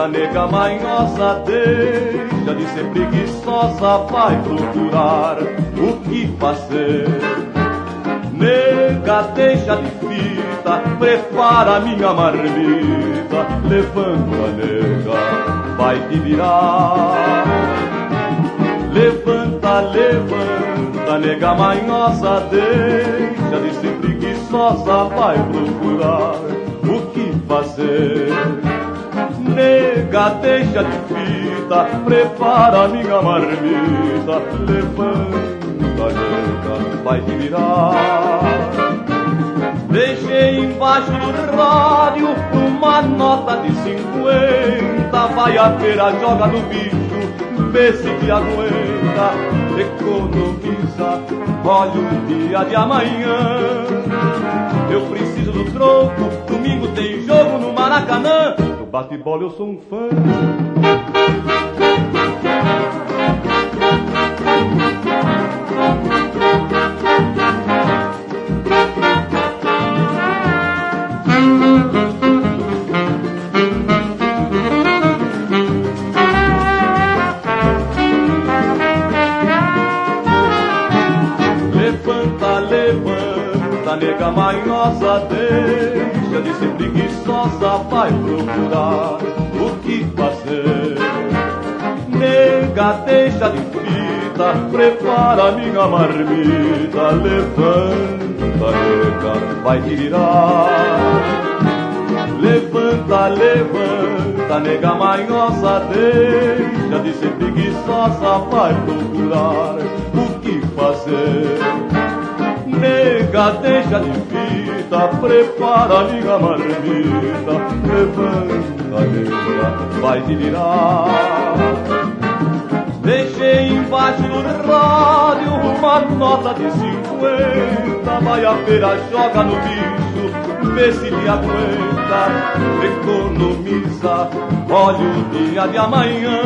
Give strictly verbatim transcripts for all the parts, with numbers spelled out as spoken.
nega, nega manhosa, deixa de ser preguiçosa, vai procurar o que fazer. Nega, deixa de fita, prepara minha marmita, levanta, nega, vai te virar. Levanta, levanta, nega manhosa, deixa de ser preguiçosa, vai procurar o que fazer. Nega, deixa de fita, prepara minha marmita, levanta, nega, vai te virar. Deixei embaixo do rádio uma nota de cinquenta, vai a feira, joga no bicho, vê se te aguenta, economiza, olha o dia de amanhã. Eu preciso do troco, domingo tem jogo no Maracanã, no bate-bola eu sou um fã. Nega manhosa, deixa de ser preguiçosa, vai procurar o que fazer. Nega, deixa de fita, prepara minha marmita, levanta, nega, vai te virar. Levanta, levanta, nega manhosa, deixa de ser preguiçosa, vai procurar o que fazer. Nega, deixa de fita, prepara minha marmita, levanta, nega, vai te virar. Deixei embaixo do rádio uma nota de cinquenta, vai a feira, joga no bicho, vê se te aguenta, economiza, olha o dia de amanhã.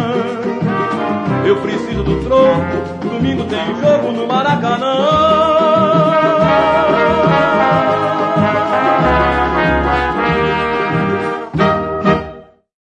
Eu preciso do troco, domingo tem jogo no Maracanã.